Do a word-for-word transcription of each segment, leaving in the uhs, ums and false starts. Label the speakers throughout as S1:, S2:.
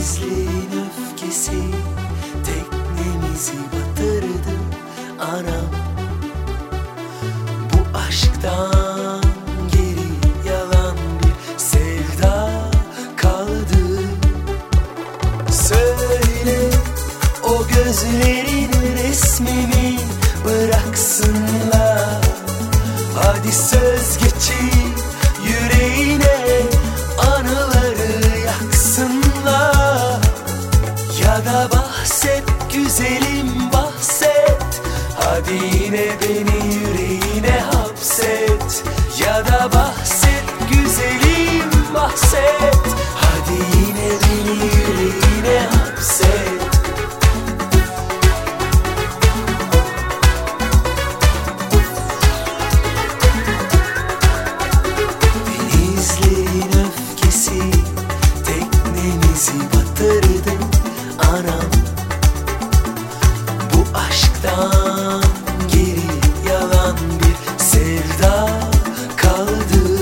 S1: Denizlerin öfkesi teknemizi batırdı anam. Bu aşktan geri yalan bir sevda kaldı. Söyle o gözlerin resmimi bıraksınlar. Hadi söz geçir yüreğine, anıları yaksınlar. Ya da bahset güzelim bahset, hadi yine beni yüreğine hapset. Ya da bahset güzelim bahset, hadi yine beni yüreğine hapset. Denizlerin öfkesi teknemizi batırdı anam. Bu aşktan geri yalan bir sevda kaldı.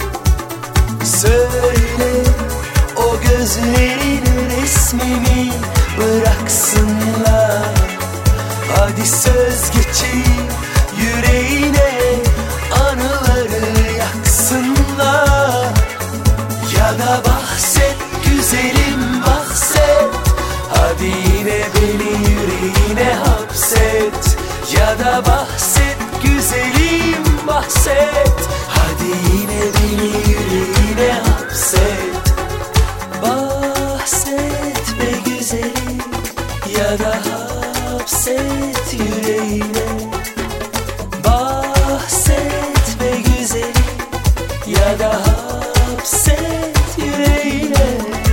S1: Söyle o gözlerin resmimi bıraksınlar. Hadi söz geçir yüreğine, anıları yaksınlar. Ya da bahset güzelim bahset, hadi yine beni yüreğine hapset. Ya da bahset güzelim bahset, hadi yine beni yüreğine hapset. Bahset be güzelim, ya da hapset yüreğine. Bahset be güzelim, ya da hapset yüreğine.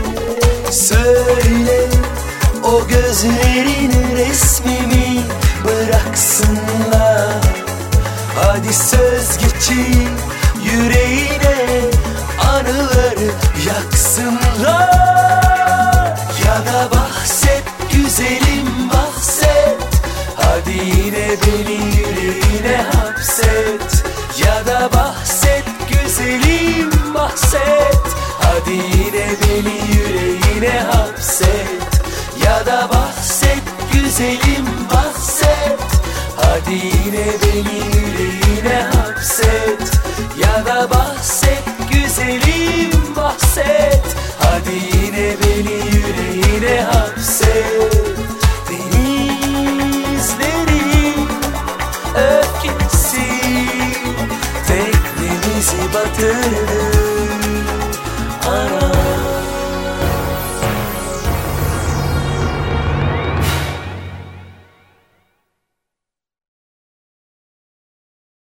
S1: Söyle o gözlerin resmimi bıraksınlar. Hadi söz geçir yüreğine, anıları yaksınlar. Ya da bahset güzelim bahset, hadi yine beni yüreğine hapset. Ya da bahset güzelim bahset, hadi yine beni yüreğine hapset. Ya da bahset güzelim bahset, hadi yine beni yüreğine hapset. Ya da bahset güzelim bahset, hadi yine beni yüreğine hapset. Denizlerin öfkesi teknemizi batırdı anam.